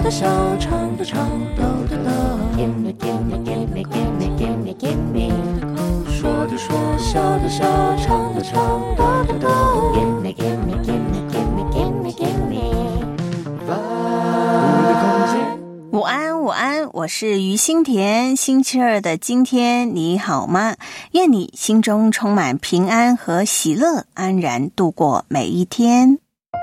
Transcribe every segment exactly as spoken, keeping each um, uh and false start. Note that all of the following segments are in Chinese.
的笑，唱的唱，抖的抖。Gimme, gimme, gimme, gimme, gimme, gimme。说的说，笑的笑，唱的唱，抖的抖。Gimme, gimme, gimme, gimme, gimme, gimme。 午安，午安，我是于心田。星期二的今天你好吗？愿你心中充满平安和喜乐，安然度过每一天。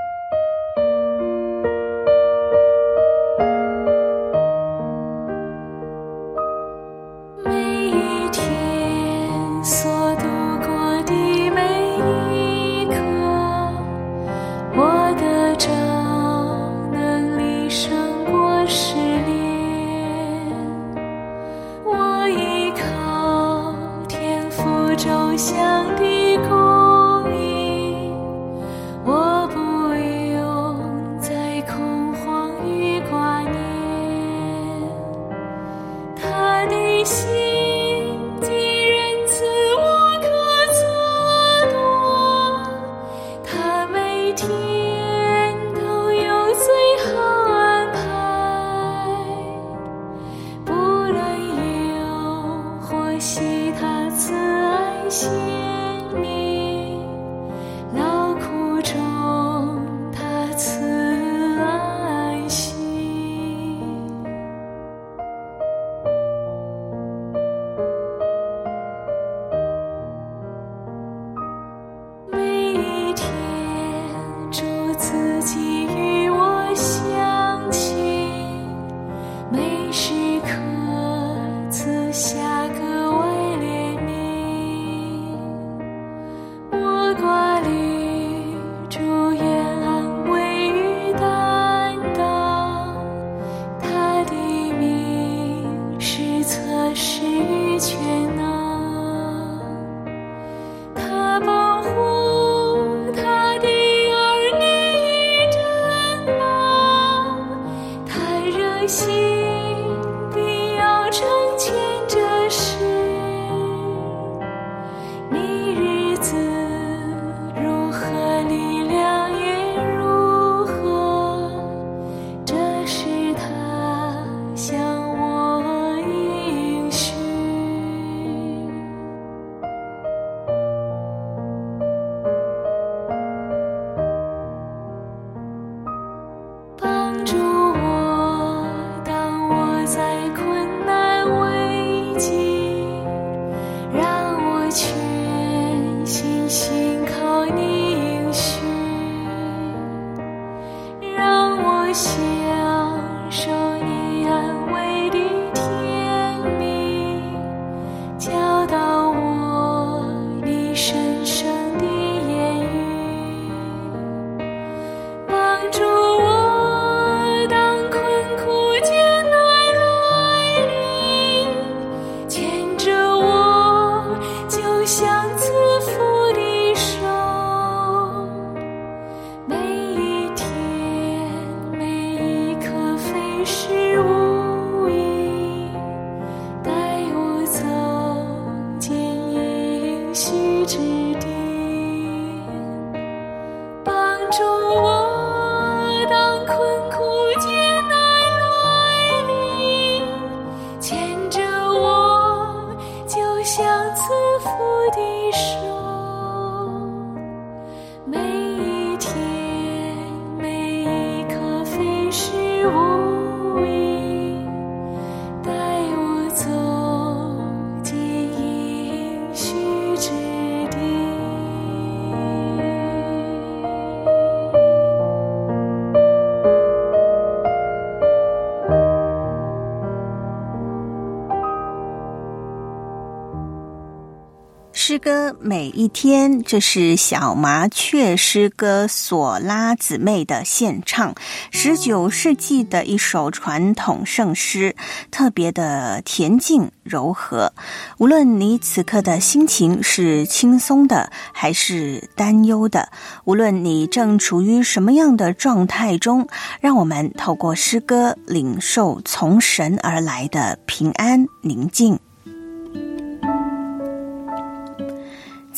诗歌每一天，这是小麻雀诗歌索拉姊妹的献唱，十九世纪的一首传统圣诗，特别的恬静柔和。无论你此刻的心情是轻松的还是担忧的，无论你正处于什么样的状态中，让我们透过诗歌领受从神而来的平安宁静。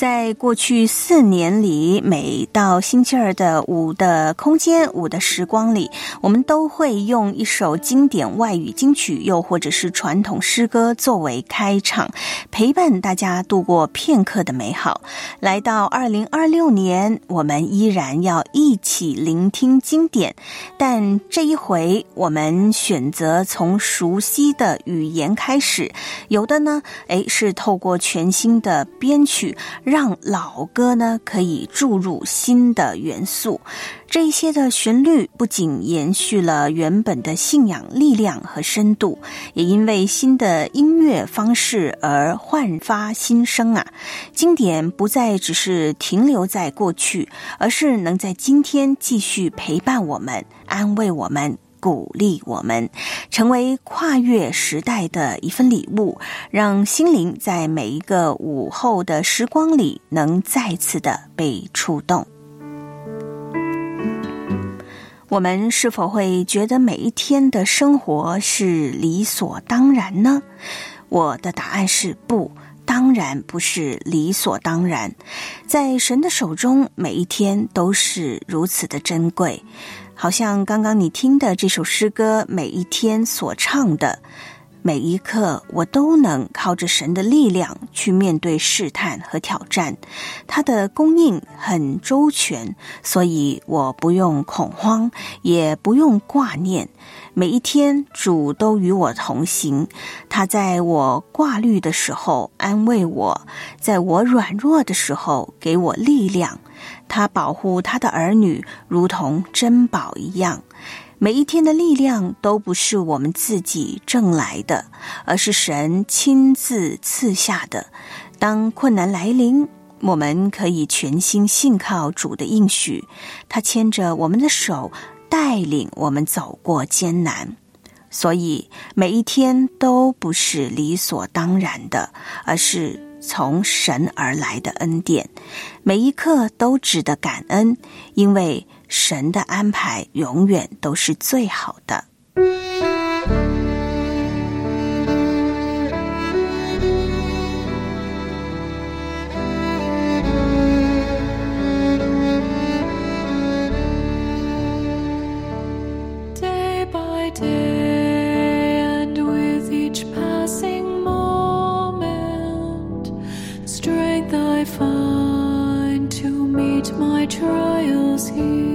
在过去四年里，每到星期二的午的空间、午的时光里，我们都会用一首经典外语金曲，又或者是传统诗歌作为开场，陪伴大家度过片刻的美好。来到二零二六年，我们依然要一起聆听经典，但这一回我们选择从熟悉的语言开始，有的呢，诶，是透过全新的编曲，让老歌呢可以注入新的元素。这一些的旋律不仅延续了原本的信仰力量和深度，也因为新的音乐方式而焕发新生啊！经典不再只是停留在过去，而是能在今天继续陪伴我们，安慰我们，鼓励我们，成为跨越时代的一份礼物，让心灵在每一个午后的时光里能再次的被触动。我们是否会觉得每一天的生活是理所当然呢？我的答案是不，当然不是理所当然。在神的手中，每一天都是如此的珍贵。好像刚刚你听的这首诗歌，每一天所唱的，每一刻我都能靠着神的力量去面对试探和挑战，他的供应很周全，所以我不用恐慌，也不用挂念。每一天主都与我同行，他在我挂虑的时候安慰我，在我软弱的时候给我力量，他保护他的儿女如同珍宝一样。每一天的力量都不是我们自己挣来的，而是神亲自赐下的。当困难来临，我们可以全心信靠主的应许，他牵着我们的手，带领我们走过艰难。所以每一天都不是理所当然的，而是从神而来的恩典。每一刻都值得感恩，因为神的安排永远都是最好的。 Day by day, and with each passing moment, strength I find to meet my trials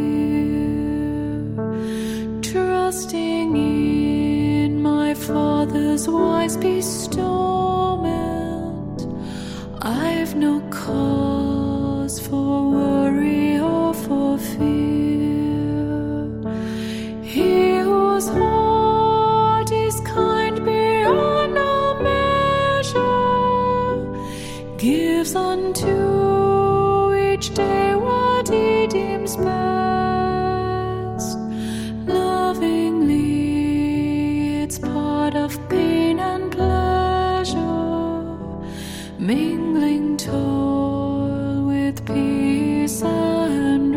here.Trusting in my Father's wise bestowment, I've no cause for worry or for fear. He whose heart is kind beyond all measure gives unto each day what he deems best.It's part of pain and pleasure, mingling toil with peace and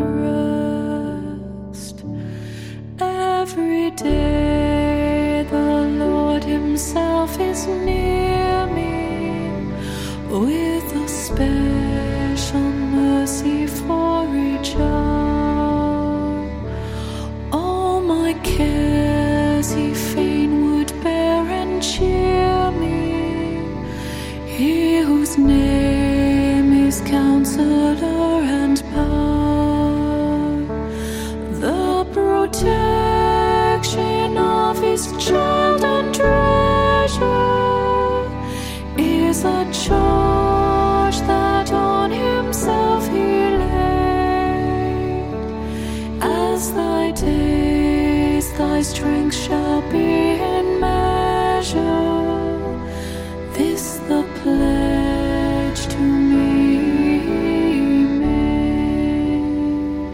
rest. Every day the Lord himself is near me, with a special mercy for each hour. All my cares he fain would bear and cheer me, he whose name is Counselor and Power. The protection of his child and treasure is a charge that on himself he laid. As thy days,Thy strength shall be in measure, this the pledge to me made.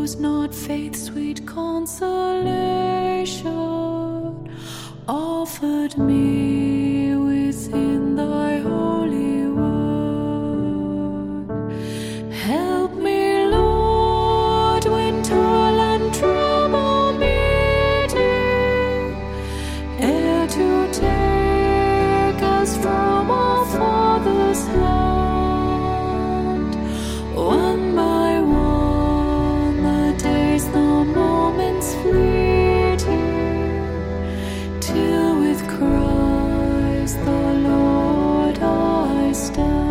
Lose not faith's sweet consolation, offered me within thy holy word. Help me, Lord, when toil and trouble meeting, ere to take us from our Father's hand. One by one the days, the moments fleeting, till with Christ the Lord I stand.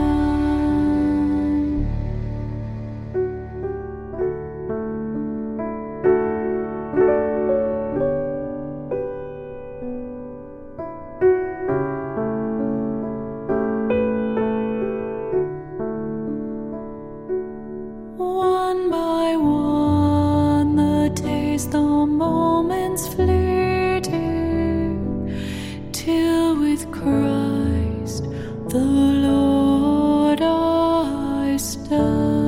One by one the days, the moments fleeting, till with Christ the Lord I stand.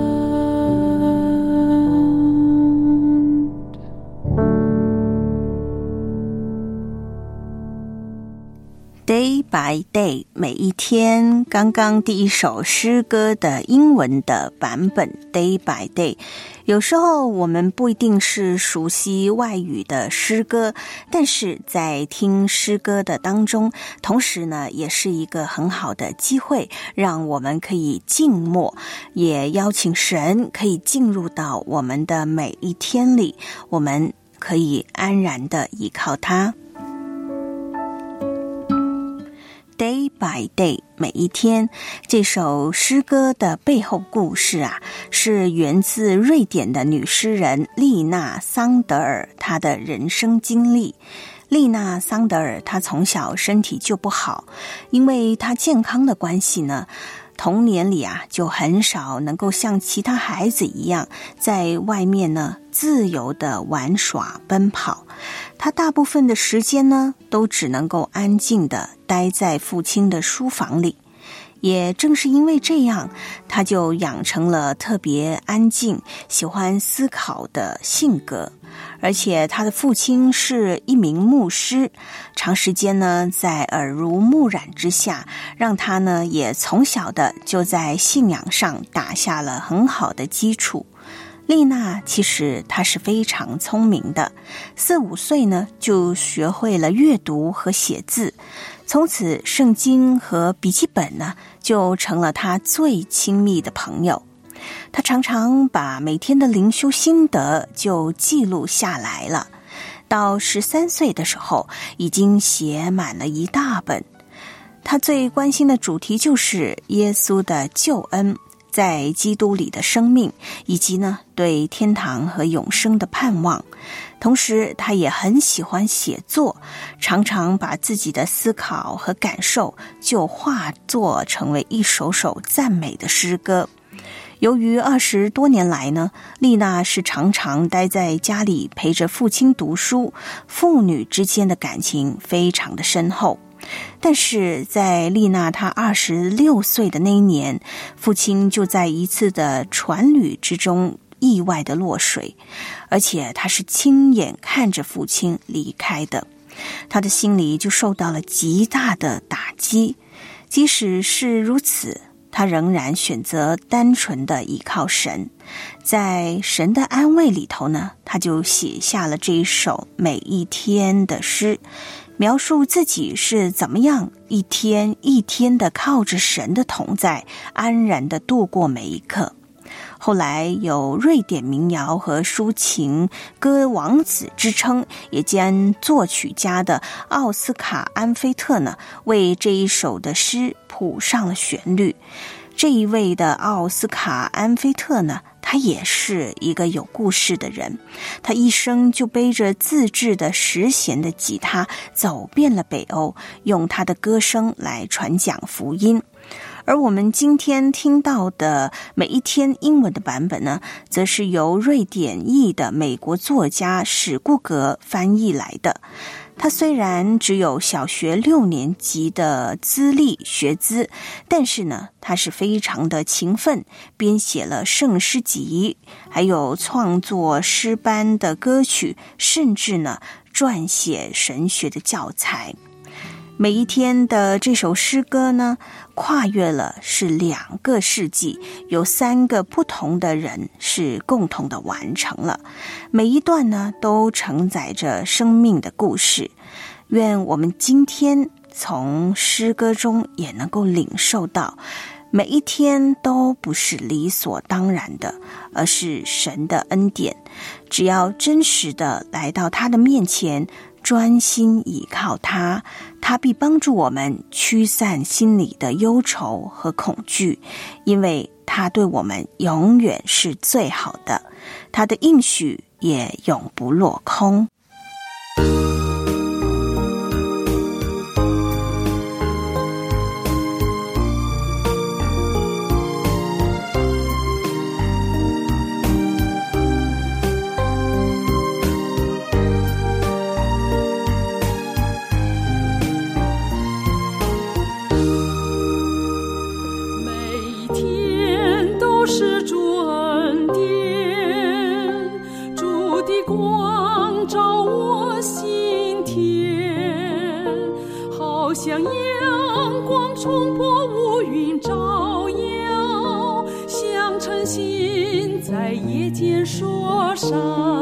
Day by day， 每一天。刚刚第一首诗歌的英文的版本 Day by day， 有时候我们不一定是熟悉外语的诗歌，但是在听诗歌的当中，同时呢也是一个很好的机会，让我们可以静默，也邀请神可以进入到我们的每一天里，我们可以安然的依靠他。Day by day， 每一天。这首诗歌的背后故事啊，是源自瑞典的女诗人丽娜·桑德尔她的人生经历。丽娜·桑德尔她从小身体就不好，因为她健康的关系呢，童年里啊就很少能够像其他孩子一样在外面呢自由的玩耍奔跑。他大部分的时间呢都只能够安静的待在父亲的书房里。也正是因为这样，他就养成了特别安静、喜欢思考的性格。而且他的父亲是一名牧师，长时间呢在耳濡目染之下，让他呢也从小的就在信仰上打下了很好的基础。丽娜其实她是非常聪明的，四五岁呢就学会了阅读和写字，从此圣经和笔记本呢就成了她最亲密的朋友。她常常把每天的灵修心得就记录下来了，到十三岁的时候已经写满了一大本。她最关心的主题就是耶稣的救恩，在基督里的生命，以及呢对天堂和永生的盼望。同时他也很喜欢写作，常常把自己的思考和感受就化作成为一首首赞美的诗歌。由于二十多年来呢，丽娜是常常待在家里陪着父亲读书，父女之间的感情非常的深厚。但是在丽娜她二十六岁的那一年，父亲就在一次的船旅之中意外的落水，而且她是亲眼看着父亲离开的，她的心里就受到了极大的打击。即使是如此，她仍然选择单纯的依靠神，在神的安慰里头呢，她就写下了这一首每一天的诗，描述自己是怎么样一天一天的靠着神的同在，安然的度过每一刻。后来有瑞典民谣和抒情歌王子之称，也将作曲家的奥斯卡·安菲特呢为这一首的诗谱上了旋律。这一位的奥斯卡·安菲特呢，他也是一个有故事的人，他一生就背着自制的十弦的吉他走遍了北欧，用他的歌声来传讲福音。而我们今天听到的每一天英文的版本呢，则是由瑞典裔的美国作家史顾格翻译来的。 他虽然只有小学六年级的资历学资，但是呢，他是非常的勤奋，编写了圣诗集，还有创作诗班的歌曲，甚至呢，撰写神学的教材。每一天的这首诗歌呢，跨越了是两个世纪，有三个不同的人是共同的完成了。每一段呢，都承载着生命的故事。愿我们今天从诗歌中也能够领受到，每一天都不是理所当然的，而是神的恩典。只要真实的来到他的面前，专心倚靠他，他必帮助我们驱散心里的忧愁和恐惧，因为他对我们永远是最好的，他的应许也永不落空。 像阳光冲破乌云照耀，像晨星在夜间烁闪。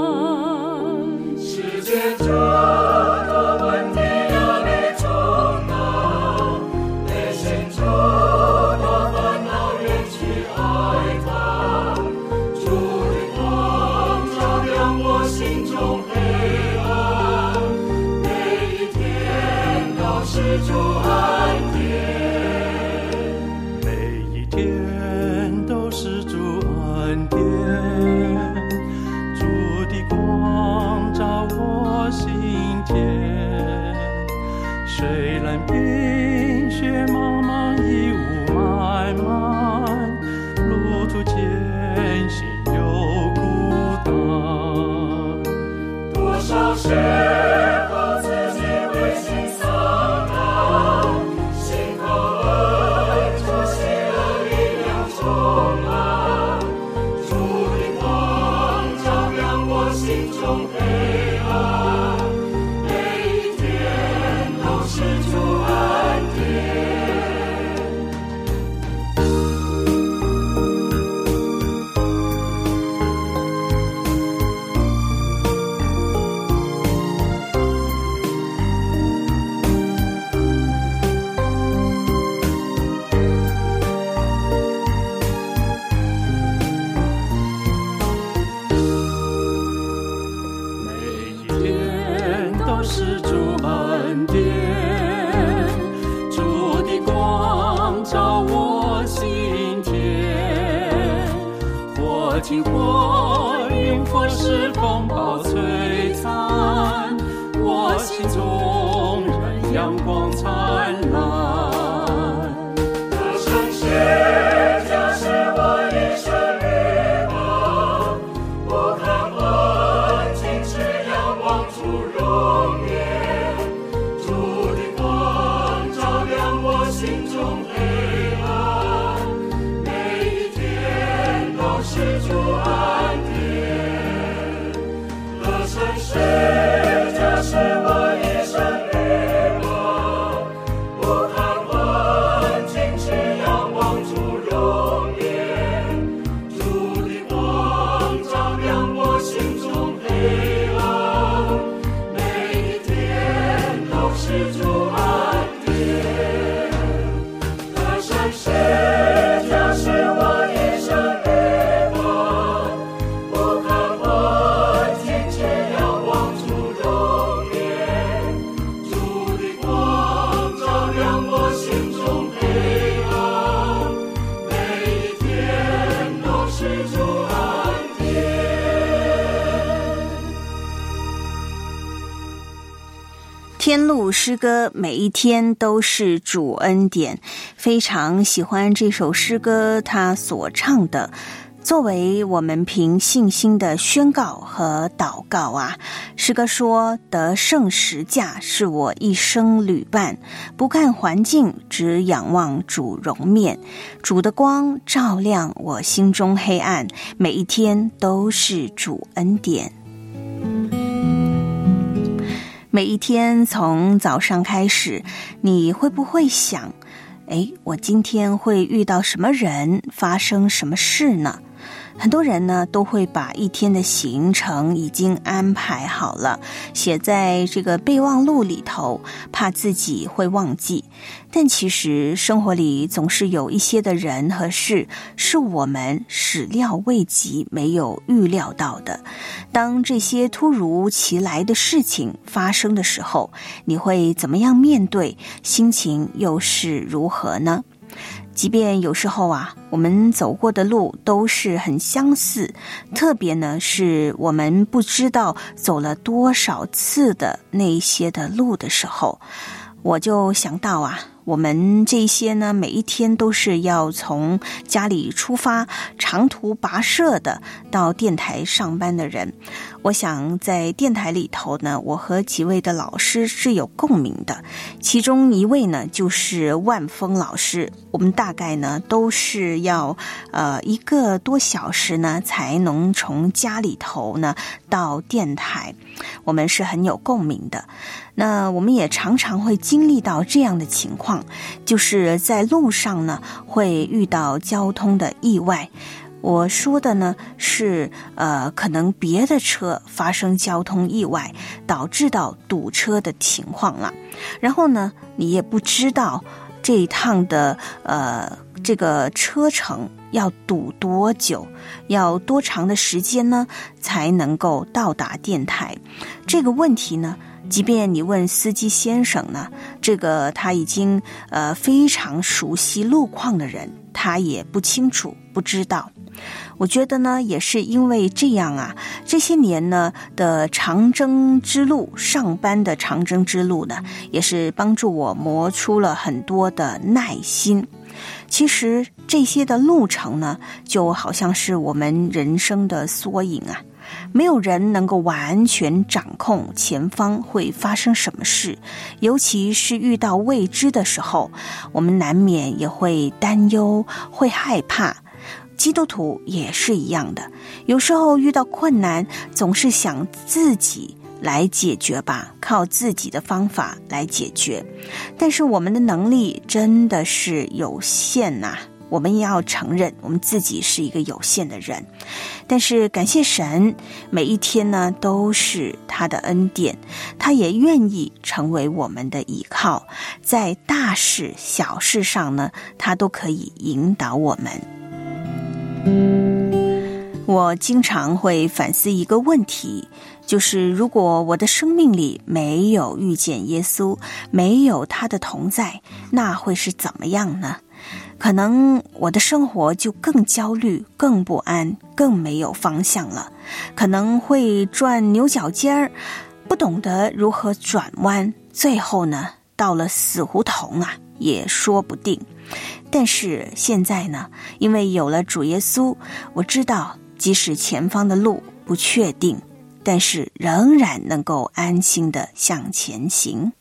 世界这个问题压力重大，内心中的烦恼远去爱他，主的光照亮我心中黑暗，每一天都是主恩典， 每一天都是主恩典，主的光照我心田，虽然冰雪茫茫义雾漫漫，路途艰辛又孤单， 多少时候自己灰心丧胆，心口恩主喜乐力量充满，主的光照亮我心中黑暗，每一天都是主恩典。 经火云或是风暴摧残，我心中仍阳光灿烂。 得胜是家是我一生日光，不看困境，只仰望主容颜，主的光照亮我心中黑暗，每一天都是主恩典。得胜是家是我一生日光，不看困境，只仰望主容颜，主的光照亮我心中黑暗，每一天都是主恩典。得胜是家是我一生日光，不看困境，只仰望主容颜，主的光照亮我心中黑暗，每一天都是主恩典。 天路诗歌每一天都是主恩典，非常喜欢这首诗歌，他所唱的作为我们凭信心的宣告和祷告啊，诗歌说，得胜十架是我一生旅伴，不看环境，只仰望主容面，主的光照亮我心中黑暗，每一天都是主恩典。每一天从早上开始，你会不会想，诶，我今天会遇到什么人，发生什么事呢？很多人呢都会把一天的行程已经安排好了，写在这个备忘录里头，怕自己会忘记。但其实生活里总是有一些的人和事是我们始料未及，没有预料到的。当这些突如其来的事情发生的时候，你会怎么样面对？心情又是如何呢？即便有时候啊，我们走过的路都是很相似，特别呢是我们不知道走了多少次的那些的路的时候，我就想到啊，我们这些呢每一天都是要从家里出发，长途跋涉的到电台上班的人。我想在电台里头呢，我和几位的老师是有共鸣的，其中一位呢就是万峰老师。我们大概呢都是要呃一个多小时呢才能从家里头呢到电台，我们是很有共鸣的。那我们也常常会经历到这样的情况，就是在路上呢会遇到交通的意外。我说的呢是呃，可能别的车发生交通意外，导致到堵车的情况了。然后呢，你也不知道这一趟的呃这个车程要堵多久，要多长的时间呢才能够到达电台？这个问题呢，即便你问司机先生呢，这个他已经呃非常熟悉路况的人，他也不清楚，不知道。我觉得呢，也是因为这样啊，这些年呢的长征之路，上班的长征之路呢，也是帮助我磨出了很多的耐心。其实这些的路程呢，就好像是我们人生的缩影啊。没有人能够完全掌控前方会发生什么事，尤其是遇到未知的时候，我们难免也会担忧，会害怕。基督徒也是一样的，有时候遇到困难，总是想自己来解决吧，靠自己的方法来解决。但是我们的能力真的是有限呐、啊，我们也要承认我们自己是一个有限的人。但是感谢神，每一天呢都是他的恩典，他也愿意成为我们的依靠，在大事小事上呢，他都可以引导我们。我经常会反思一个问题，就是如果我的生命里没有遇见耶稣，没有他的同在，那会是怎么样呢？可能我的生活就更焦虑，更不安，更没有方向了，可能会转牛角尖儿，不懂得如何转弯，最后呢到了死胡同啊，也说不定。但是现在呢，因为有了主耶稣，我知道即使前方的路不确定，但是仍然能够安心地向前行。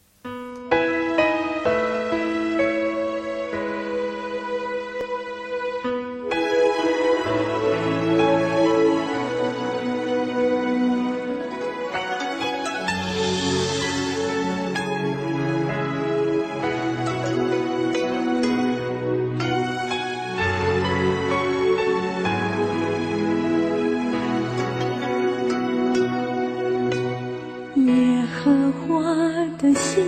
耶和华的心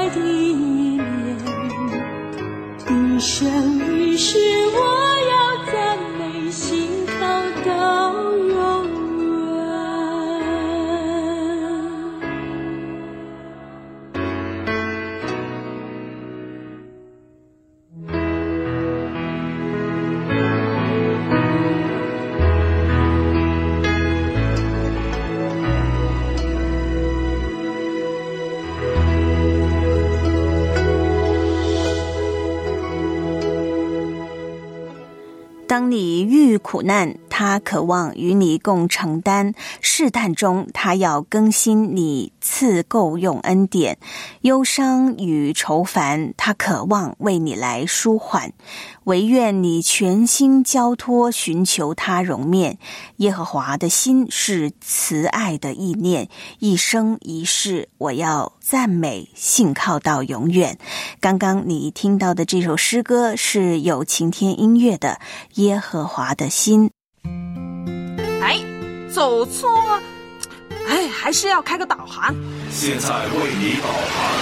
爱的一面，一生一世我要赞美信靠到永远。 当你遇苦难，他渴望与你共承担；试探中，他要更新你，赐够用恩典；忧伤与愁烦，他渴望为你来舒缓。唯愿你全心交托，寻求他容面。耶和华的心是慈爱的意念，一生一世我要赞美信靠到永远。刚刚你听到的这首诗歌是有晴天音乐的耶和华的心。 哎，走错，哎，还是要开个导航。 现在为你导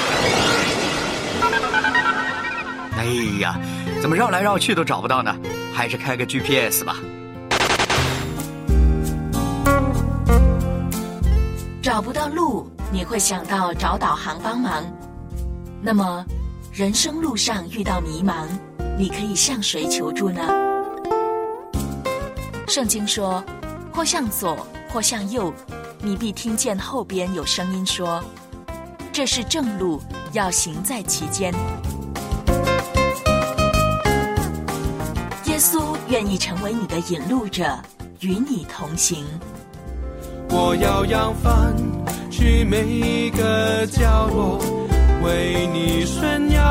航。 哎呀，怎么绕来绕去都找不到呢？还是开个 G P S 吧。 找不到路，你会想到找导航帮忙。那么，人生路上遇到迷茫，你可以向谁求助呢？圣经说，或向左，或向右，你必听见后边有声音说，这是正路，要行在其间。耶稣愿意成为你的引路者，与你同行。 我要扬帆去每一个角落，为你宣扬。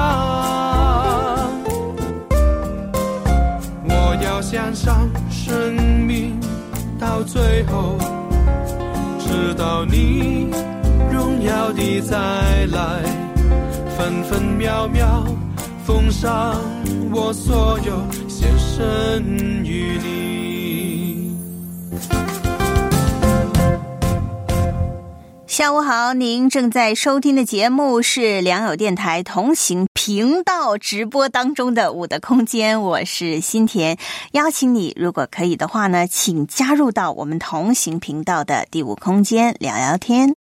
我要献上生命到最后，直到你荣耀的再来，分分秒秒奉上我所有，献身于你。 下午好，您正在收听的节目是良友电台同行频道直播当中的我的空间，我是新田。邀请你，如果可以的话呢，请加入到我们同行频道的第五空间聊聊天。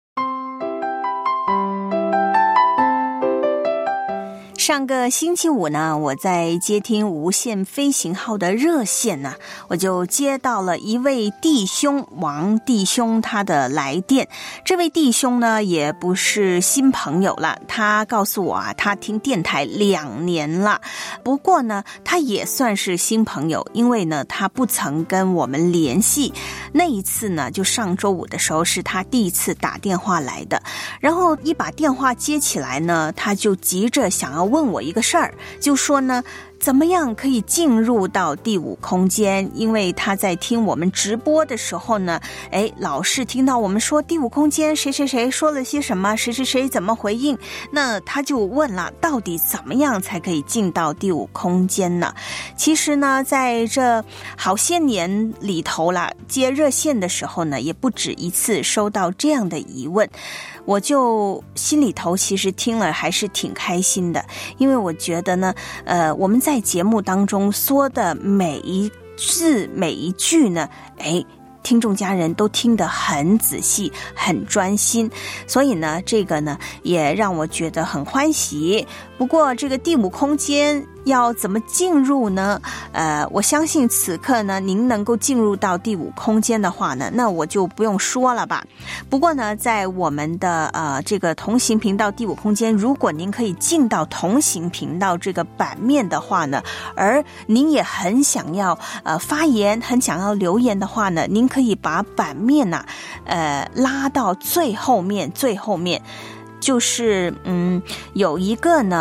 上个星期五呢，我在接听无限飞行号的热线呢，我就接到了一位弟兄王弟兄他的来电。这位弟兄呢也不是新朋友了，他告诉我啊，他听电台两年了。不过呢，他也算是新朋友，因为呢他不曾跟我们联系。那一次呢，就上周五的时候是他第一次打电话来的，然后一把电话接起来呢，他就急着想要问问我一个事儿，就说呢怎么样可以进入到第五空间，因为他在听我们直播的时候呢，哎，老是听到我们说第五空间谁谁谁说了些什么，谁谁谁怎么回应，那他就问了，到底怎么样才可以进到第五空间呢？其实呢，在这好些年里头啦，接热线的时候呢，也不止一次收到这样的疑问，我就心里头其实听了还是挺开心的，因为我觉得呢，呃，我们在节目当中说的每一字每一句呢，哎，听众家人都听得很仔细很专心，所以呢这个呢也让我觉得很欢喜。不过这个第五空间要怎么进入呢？呃，我相信此刻呢您能够进入到第五空间的话呢，那我就不用说了吧。不过呢，在我们的呃这个同行频道第五空间，如果您可以进到同行频道这个版面的话呢，而您也很想要呃发言，很想要留言的话呢，您可以把版面呢、啊、呃拉到最后面最后面。就是嗯，有一个呢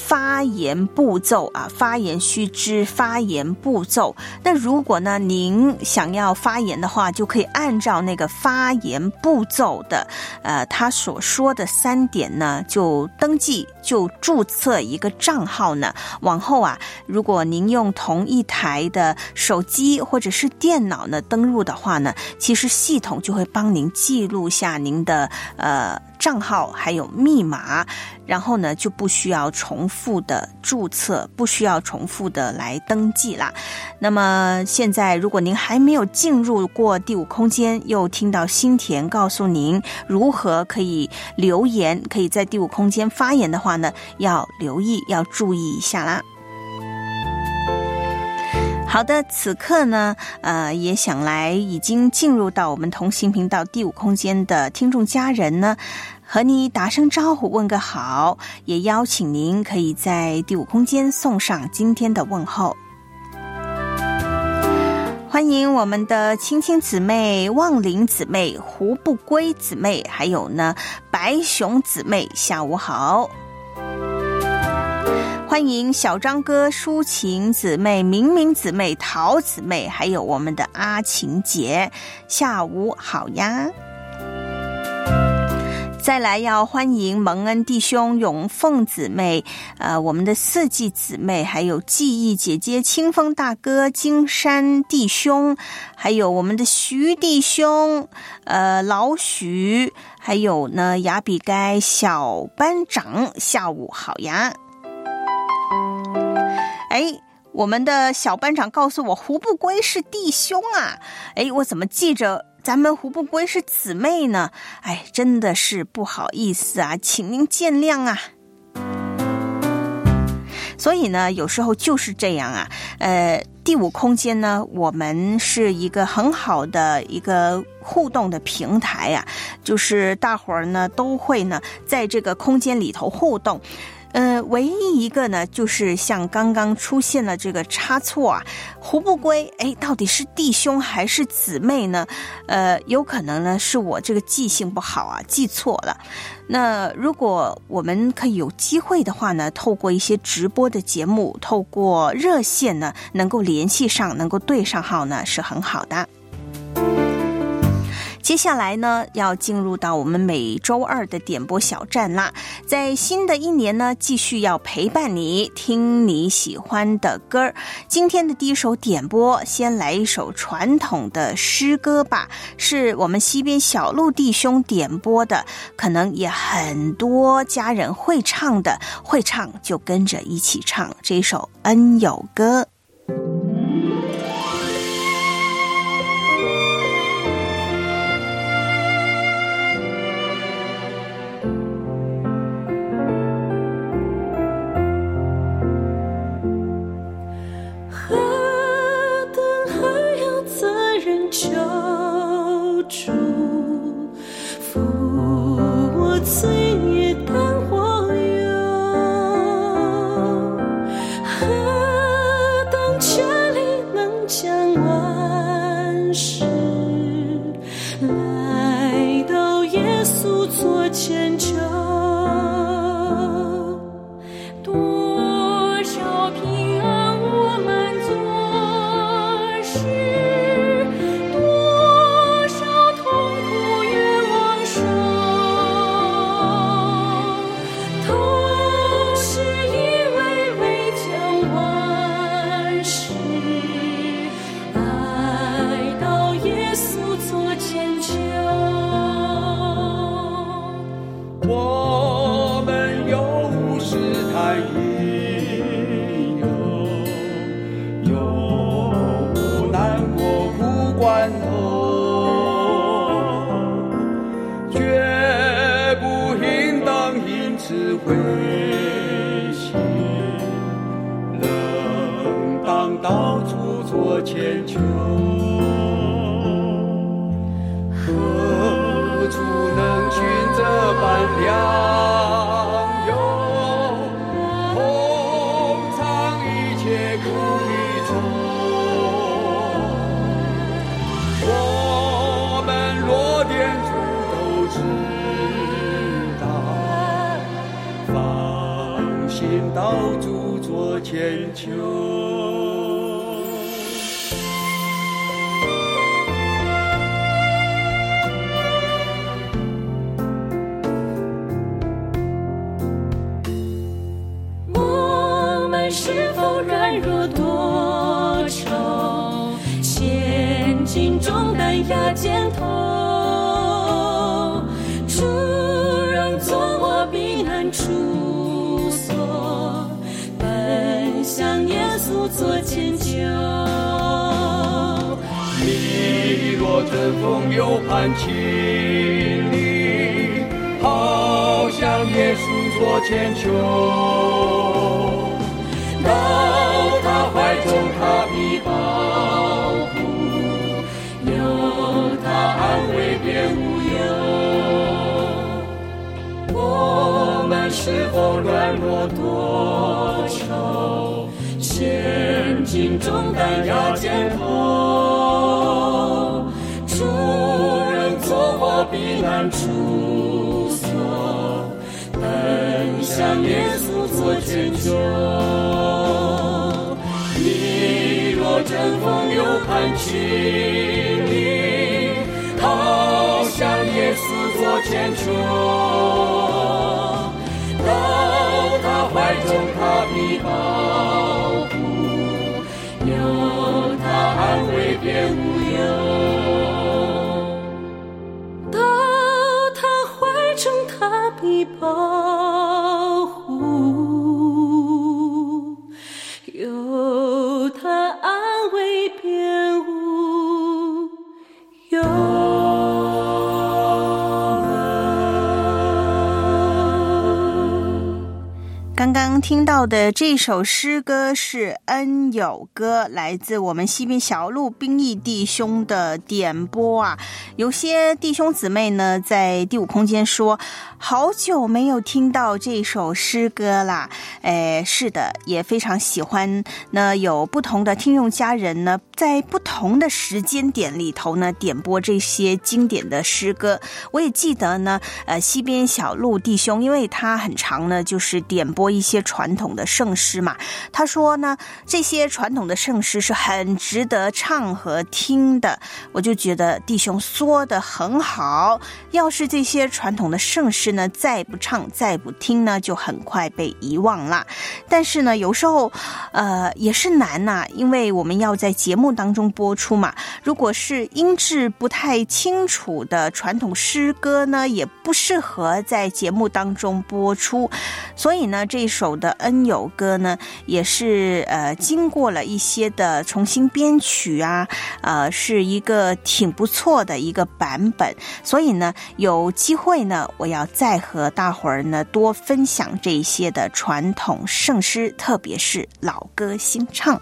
发言步骤啊，发言须知发言步骤。那如果呢您想要发言的话，就可以按照那个发言步骤的呃他所说的三点呢，就登记就注册一个账号呢。往后啊，如果您用同一台的手机或者是电脑呢登入的话呢，其实系统就会帮您记录下您的呃账号还有密码，然后呢就不需要重复的注册，不需要重复的来登记啦。那么现在如果您还没有进入过第五空间，又听到新田告诉您如何可以留言，可以在第五空间发言的话呢，要留意，要注意一下啦。好的，此刻呢呃，也想来已经进入到我们同行频道第五空间的听众家人呢，和你打声招呼，问个好，也邀请您可以在第五空间送上今天的问候。欢迎我们的青青姊妹、望玲姊妹、胡不归姊妹，还有呢白熊姊妹，下午好。欢迎小张哥、抒情姊妹、明明姊妹、陶姊妹，还有我们的阿晴姐，下午好呀。再来要欢迎蒙恩弟兄、永凤姊妹，呃，我们的四季姊妹，还有记忆姐姐、清风大哥、金山弟兄，还有我们的徐弟兄，呃，老许，还有呢雅比该小班长，下午好呀。哎，我们的小班长告诉我胡不归是弟兄啊，哎，我怎么记着咱们胡不归是姊妹呢？哎，真的是不好意思啊，请您见谅啊。所以呢有时候就是这样啊，呃，第五空间呢我们是一个很好的一个互动的平台啊，就是大伙儿呢都会呢在这个空间里头互动。呃，唯一一个呢，就是像刚刚出现了这个差错啊，胡不归，哎，到底是弟兄还是姊妹呢？呃，有可能呢是我这个记性不好啊，记错了。那如果我们可以有机会的话呢，透过一些直播的节目，透过热线呢，能够联系上，能够对上号呢，是很好的。接下来呢，要进入到我们每周二的点播小站啦。在新的一年呢，继续要陪伴你，听你喜欢的歌。今天的第一首点播，先来一首传统的诗歌吧，是我们西边小鹿弟兄点播的，可能也很多家人会唱的，会唱就跟着一起唱这一首《恩友歌》。 求主扶我罪孽淡黄油，何等权力能将万事来到耶稣做千秋，多少平安我们做事， 千秋，何处能寻这般良友，同尝一切苦与愁。我们若点出都知道，放心到主座前求。 我们是否软弱多愁，千斤重担压肩头，主仍做我避难处所，奔向耶稣做前求。 你若阵风有盼气力，好向耶稣做前求，到他怀中他必保护，有他安慰便无忧。我们是否软弱多愁，千斤重担压肩头，主仍做我避难处所，奔向耶稣做前求。你若阵风有盼气力，好向耶稣做前求，到他怀中他必保护，有他安慰便无忧。 到他怀中他必保护，有他安慰便无忧。 刚刚听到的这首诗歌是恩友歌，来自我们西边小路兵役弟兄的点播啊。有些弟兄姊妹呢在第五空间说好久没有听到这首诗歌啦。诶，是的，也非常喜欢呢，有不同的听众家人呢在不同的时间点里头呢点播这些经典的诗歌。我也记得呢呃，西边小路弟兄，因为他很常呢就是点播一些传统的圣诗嘛，他说呢这些传统的圣诗是很值得唱和听的。我就觉得弟兄说得很好，要是这些传统的圣诗呢再不唱再不听呢就很快被遗忘了。但是呢有时候呃也是难啊，因为我们要在节目当中播出嘛，如果是音质不太清楚的传统诗歌呢也不适合在节目当中播出。所以呢这首的恩友歌呢也是呃经过了一些的重新编曲啊，呃是一个挺不错的一个版本。所以呢有机会呢我要再和大伙儿呢多分享这一些的传统圣诗，特别是老歌新唱。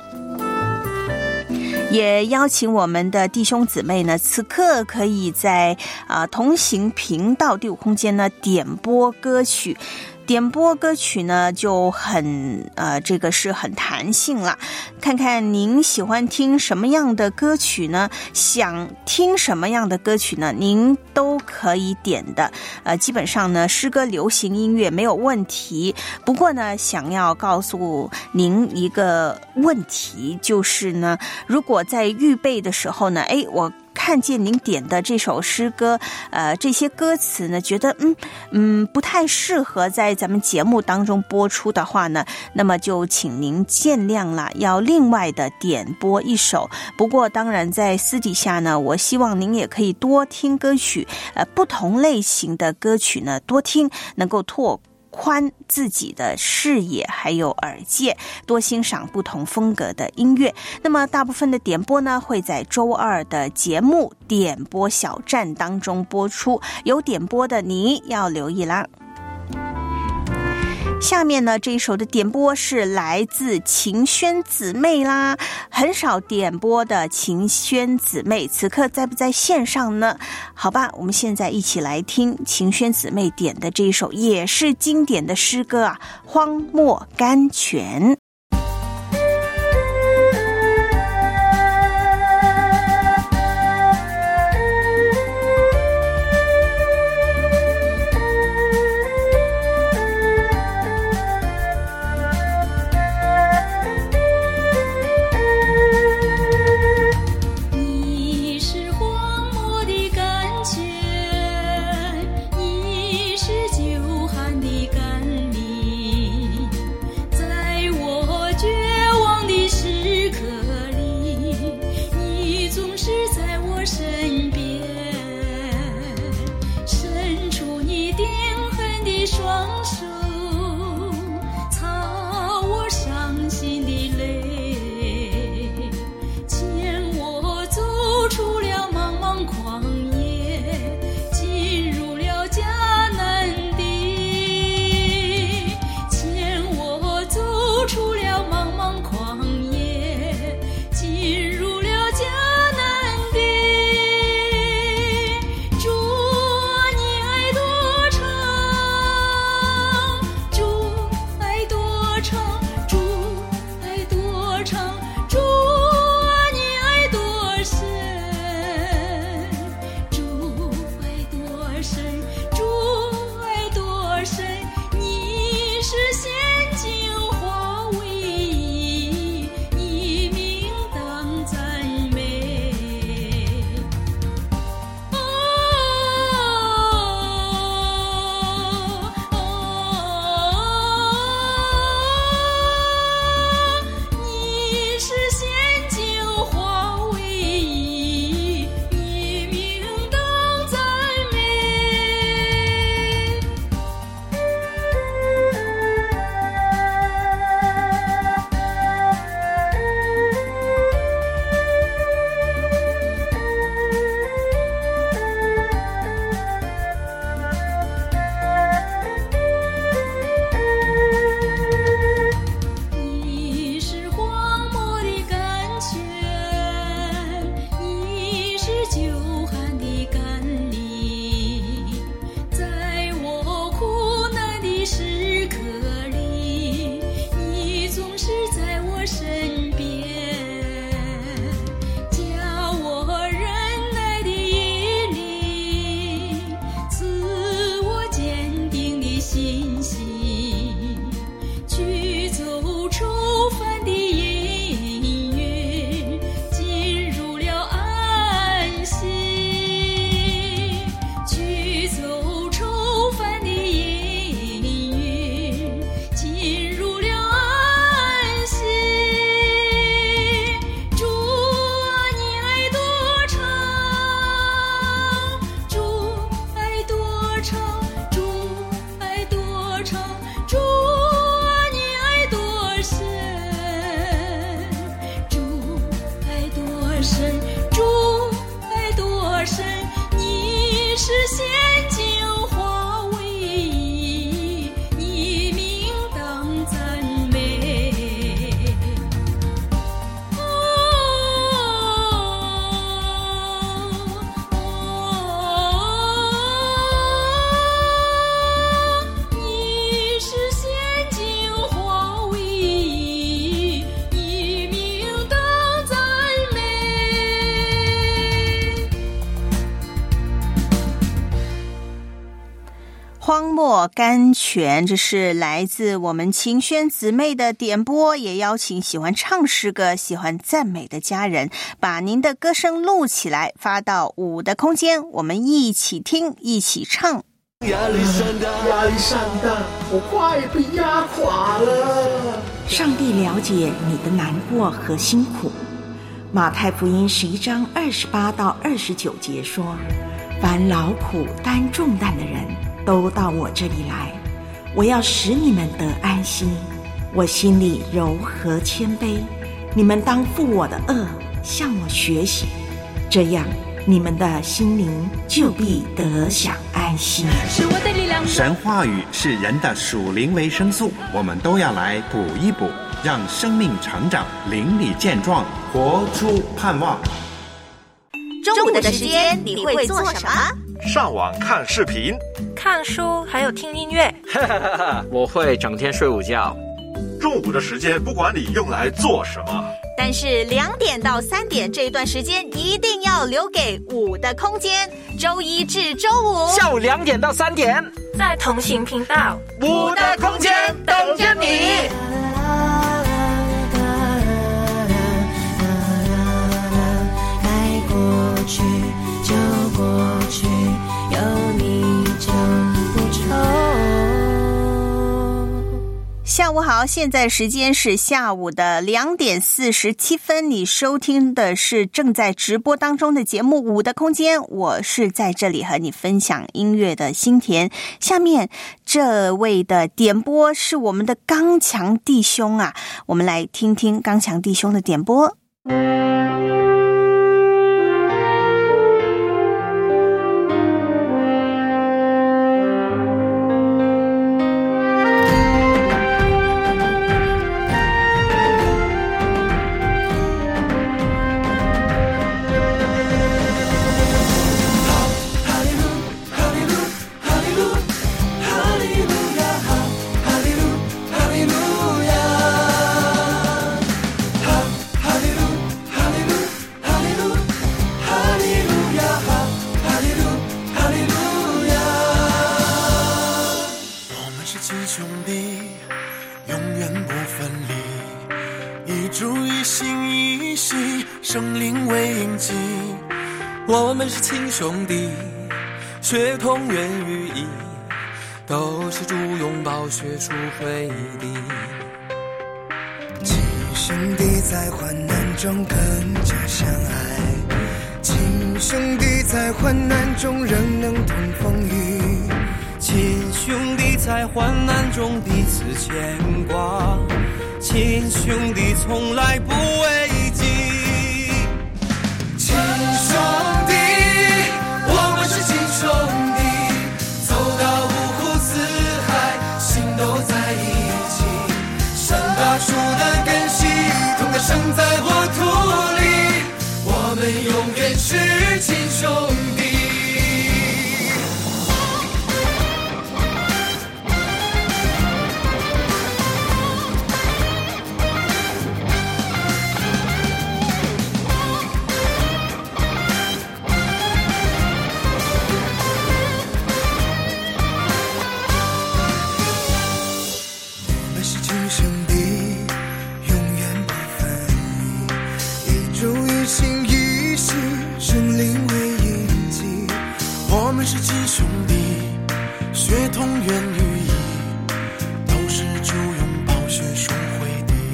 也邀请我们的弟兄姊妹呢此刻可以在啊、呃、同行频道第五空间呢点播歌曲。点播歌曲呢就很呃，这个是很弹性了，看看您喜欢听什么样的歌曲呢，想听什么样的歌曲呢，您都可以点的。呃，基本上呢诗歌流行音乐没有问题。不过呢想要告诉您一个问题，就是呢如果在预备的时候呢，诶我看见您点的这首诗歌，呃，这些歌词呢，觉得嗯嗯不太适合在咱们节目当中播出的话呢，那么就请您见谅了，要另外的点播一首。不过当然在私底下呢，我希望您也可以多听歌曲，呃，不同类型的歌曲呢多听，能够拓宽自己的视野还有耳界，多欣赏不同风格的音乐。那么大部分的点播呢会在周二的节目点播小站当中播出，有点播的你要留意啦。下面呢这一首的点播是来自晴轩姊妹啦，很少点播的晴轩姊妹此刻在不在线上呢？好吧，我们现在一起来听晴轩姊妹点的这一首也是经典的诗歌啊，荒漠甘泉。 莫甘泉，这是来自我们晴轩姊妹的点播，也邀请喜欢唱诗歌、喜欢赞美的家人，把您的歌声录起来，发到五的空间，我们一起听，一起唱。 压力山大，压力山大，我快被压垮了。 上帝了解你的难过和辛苦。马太福音十一章二十八到二十九节说，凡劳苦担重担的人都到我这里来，我要使你们得安息。我心里柔和谦卑，你们当负我的恶，向我学习，这样你们的心灵就必得享安息。 是我的力量。 神话语是人的属灵维生素，我们都要来补一补，让生命成长，灵里健壮，活出盼望。 中午的时间你会做什么？ 上网看视频、 看书，还有听音乐。 我会整天睡午觉。 中午的时间不管你用来做什么， 但是两点到三点这段时间一定要留给五的空间，周一至周五下午两点到三点， 在同行频道五的空间等着你。 爱过去就过去，有你就不愁。 下午好，现在时间是下午的两点四十七分，你收听的是正在直播当中的节目《五的空间》，我是在这里和你分享音乐的心田。下面这位的点播是我们的刚强弟兄啊，我们来听听刚强弟兄的点播。 我们是亲兄弟，血统源于一，都是主拥抱血赎回的。 亲兄弟在患难中更加相爱，亲兄弟在患难中仍能同风雨， 亲兄弟在患难中彼此牵挂，亲兄弟从来不畏惧。亲兄弟，我们是亲兄弟，走到五湖四海，心都在一起。山大树的根系，同的生在我土里，我们永远是亲兄弟。是亲兄弟，血统源于一，都是主拥抱血赎回的。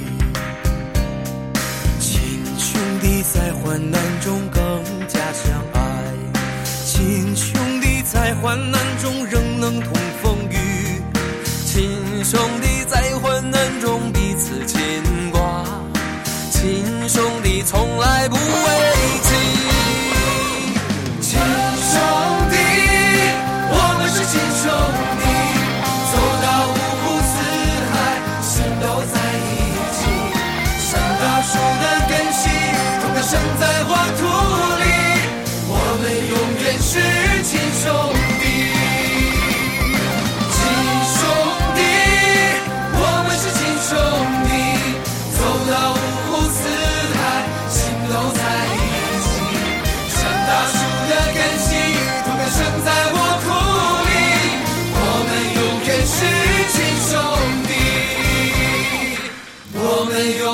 亲兄弟在患难中更加相爱，亲兄弟在患难中仍能同风雨，亲兄弟在患难中彼此牵挂，亲兄弟从来不畏惧。亲兄弟，我们是亲兄弟，走到五湖四海，心都在一起。山大树的根系，同的生在我土里，我们永远是亲兄弟。亲兄弟，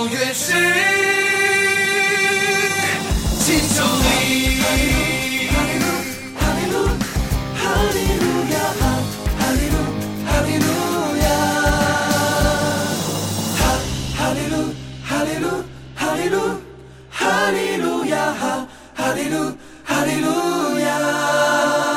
永远是亲兄弟。哈利路哈利路哈利路亚，哈利路哈利路亚，哈哈利路哈利路哈利路哈利路亚，哈哈利路哈利路亚。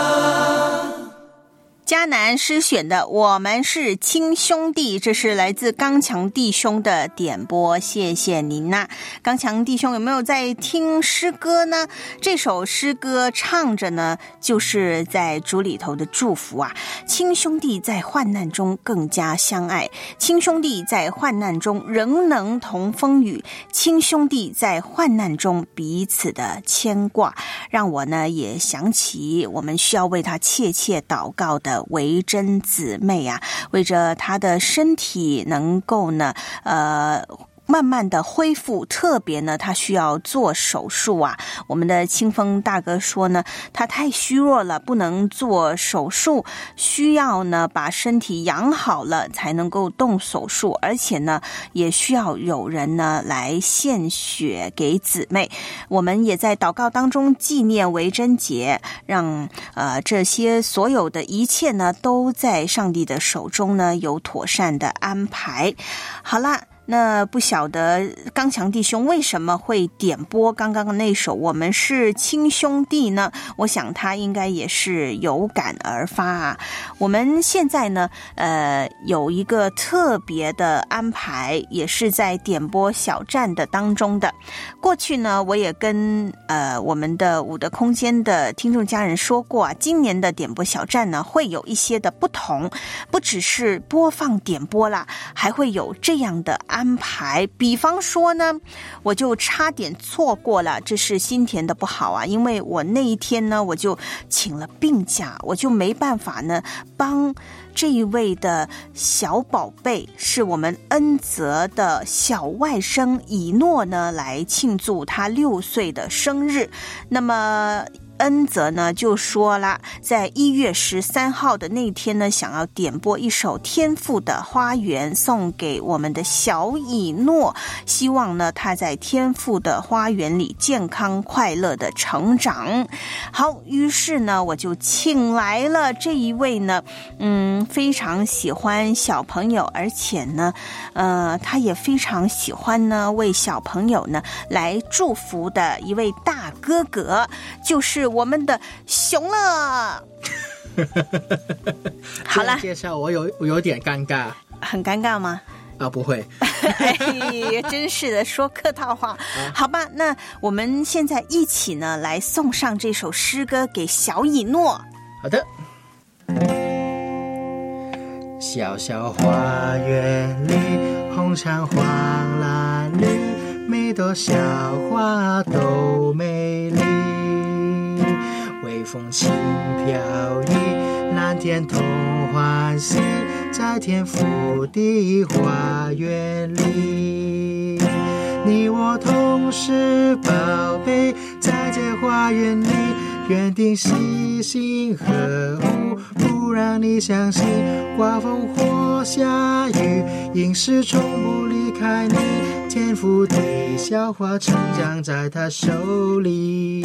迦南诗选的《我们是亲兄弟》，这是来自刚强弟兄的点播，谢谢您呐、啊。刚强弟兄有没有在听诗歌呢？这首诗歌唱着呢，就是在主里头的祝福啊。亲兄弟在患难中更加相爱，亲兄弟在患难中仍能同风雨，亲兄弟在患难中彼此的牵挂，让我呢也想起我们需要为他切切祷告的维珍姊妹啊，为着她的身体能够呢呃慢慢的恢复，特别呢他需要做手术啊。我们的清风大哥说呢，他太虚弱了，不能做手术，需要呢把身体养好了才能够动手术，而且呢也需要有人呢来献血给姊妹。我们也在祷告当中纪念维珍节，让呃这些所有的一切呢都在上帝的手中呢有妥善的安排。好啦，那不晓得刚强弟兄为什么会点播刚刚的那首《我们是亲兄弟》呢？我想他应该也是有感而发啊。我们现在呢，呃，有一个特别的安排，也是在点播小站的当中的。过去呢，我也跟呃我们的五的空间的听众家人说过啊，今年的点播小站呢会有一些的不同，不只是播放点播啦，还会有这样的安排。安排，比方说呢，我就差点错过了，这是心田的不好啊，因为我那一天呢，我就请了病假，我就没办法呢帮这一位的小宝贝，是我们恩泽的小外甥以诺呢，来庆祝他六岁的生日。那么恩泽呢就说了，在一月十三号的那天呢，想要点播一首天父的花园送给我们的小以诺，希望呢他在天父的花园里健康快乐的成长。好，于是呢我就请来了这一位呢嗯非常喜欢小朋友，而且呢呃他也非常喜欢呢为小朋友呢来祝福的一位大哥哥，就是我们的熊乐。好了， 介绍我有我有点尴尬。 很尴尬吗？ 啊，不会。 哎，真是的，说客套话。啊、好吧，那我们现在一起呢来送上这首诗歌给小以诺。 好的。小小花园里，红橙黄蓝绿，每朵小花都美丽。微风轻飘逸，蓝天同欢喜，在天父的花园里。你我同是宝贝，在这花园里，园丁细心呵护，不让你相信刮风或下雨，因是从不离开你，天父的小花成长在他手里。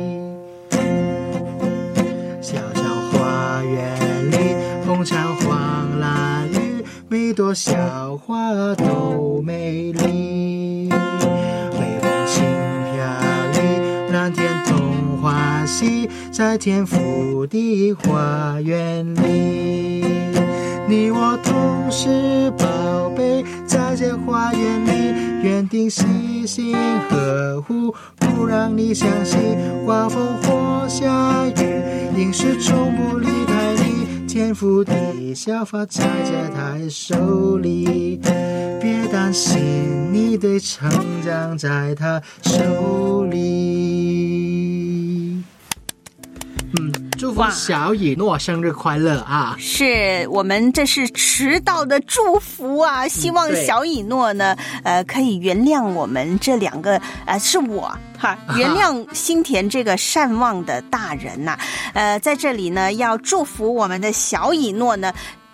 小小花园里，红橙黄蓝绿，每朵小花都美丽。微风轻飘逸，蓝天同欢喜，在天父的花园里。你我同是宝贝，在这花园里，园丁细心呵护，不让你相信刮风或下雨，因是从不离开你，天父的小花在着他手里。别担心，你得成长在他手里。嗯，祝福小以诺生日快乐啊！ 是我们这是迟到的祝福啊！希望小以诺呢，呃，可以原谅我们这两个，呃，是我哈，原谅心田这个善忘的大人呐、啊。呃，在这里呢，要祝福我们的小以诺呢。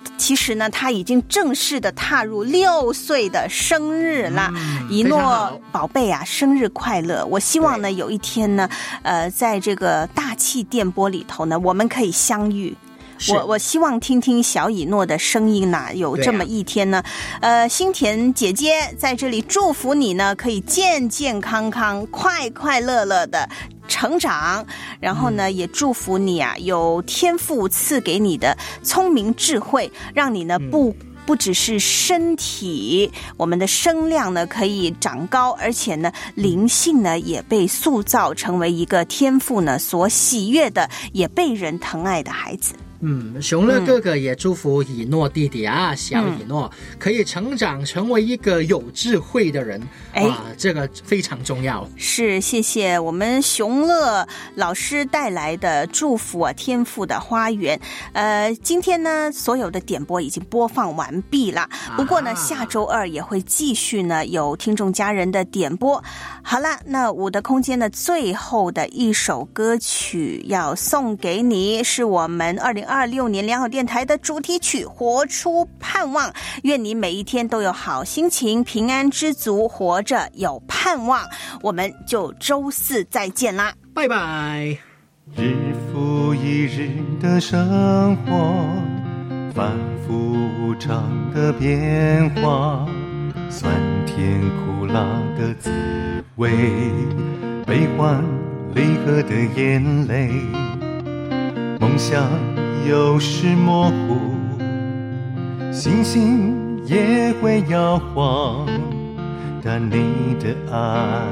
其实呢，他已经正式的踏入六岁的生日了。 嗯、 一诺宝贝啊，生日快乐！我希望呢，有一天呢，呃，在这个大气电波里头呢，我们可以相遇。我我希望听听小以诺的声音呢、啊，有这么一天呢，啊、呃，新田姐姐在这里祝福你呢，可以健健康康、快快乐乐的成长，然后呢，也祝福你啊，有天父赐给你的聪明智慧，让你呢不。嗯不只是身体，我们的声量呢可以长高，而且呢灵性呢也被塑造成为一个天父呢所喜悦的，也被人疼爱的孩子。 嗯，熊乐哥哥也祝福以诺弟弟啊，嗯、小以诺可以成长成为一个有智慧的人。哎，哇，这个非常重要。 是，谢谢我们熊乐老师带来的祝福啊，天父的花园。呃，今天呢，所有的点播已经播放完毕了。不过呢，啊、下周二也会继续呢，有听众家人的点播。好了，那我的空间的最后的一首歌曲要送给你，是我们二零二六年良好电台的主题曲《活出盼望》。愿你每一天都有好心情，平安知足，活着有盼望。我们就周四再见啦， 拜拜。 日复一日的生活，反复无常的变化，酸甜苦辣的滋味，悲欢离合的眼泪，梦想有时模糊，星星也会摇晃，但你的爱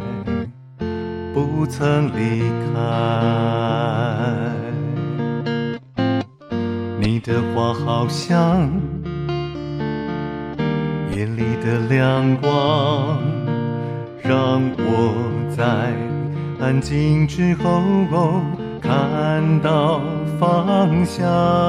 不曾离开。你的话好像夜里的亮光，让我在安静之后看到方向。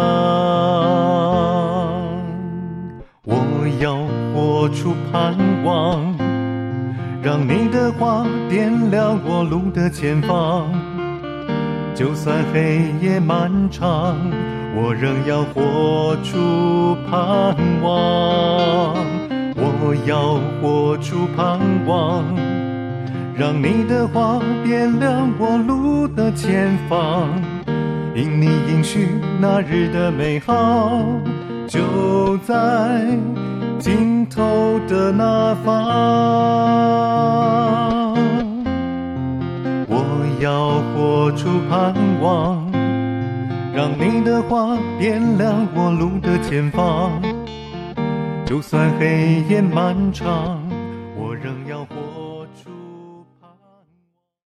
我要活出盼望，让你的话点亮我路的前方。就算黑夜漫长，我仍要活出盼望。我要活出盼望，让你的话点亮我路的前方。因你应许那日的美好，就在尽头的那方。我要活出盼望，让你的话点亮我路的前方。就算黑夜漫长，